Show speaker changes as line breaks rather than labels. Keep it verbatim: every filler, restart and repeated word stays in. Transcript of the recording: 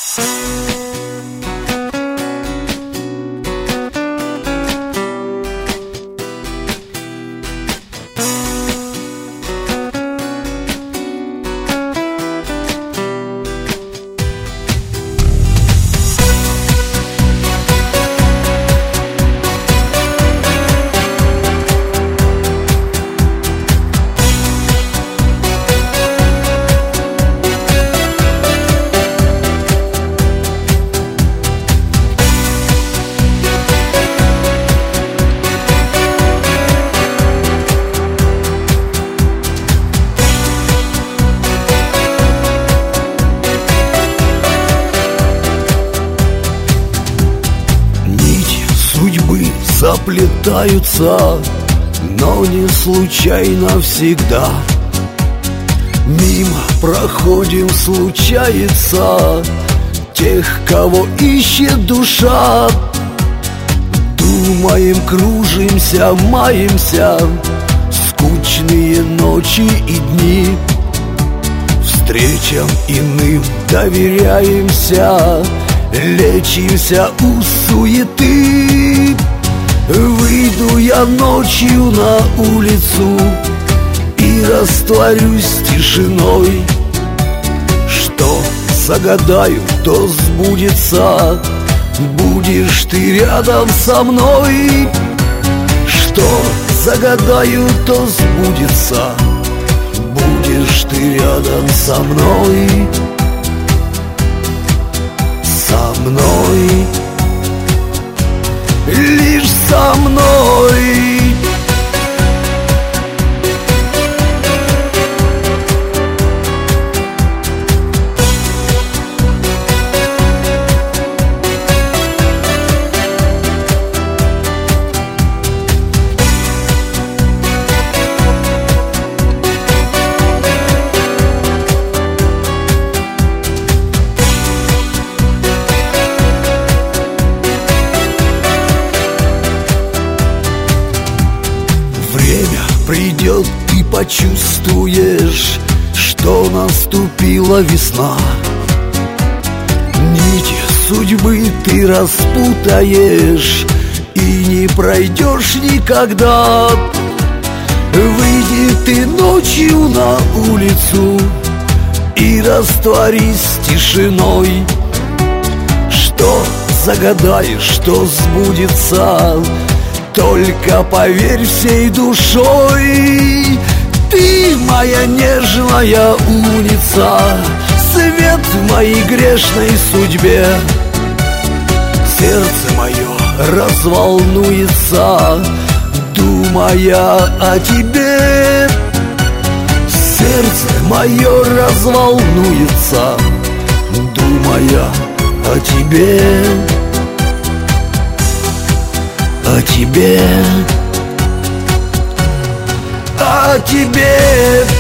Заплетаются, но не случайно всегда. Мимо проходим, случается, тех, кого ищет душа. Думаем, кружимся, маемся, скучные ночи и дни. Встречам иным доверяемся, лечимся у суеты. Выйду я ночью на улицу и растворюсь тишиной. Что загадаю, то сбудется, будешь ты рядом со мной. Что загадаю, то сбудется, будешь ты рядом со мной. Со мной, лишь со мной. Придет, ты почувствуешь, что наступила весна. Нити судьбы ты распутаешь и не пройдешь никогда. Выйди ты ночью на улицу и растворись тишиной. Что загадаешь, что сбудется, только поверь всей душой. Ты моя нежная умница, свет в моей грешной судьбе. Сердце мое разволнуется, думая о тебе. Сердце мое разволнуется, думая о тебе. О тебе, о тебе.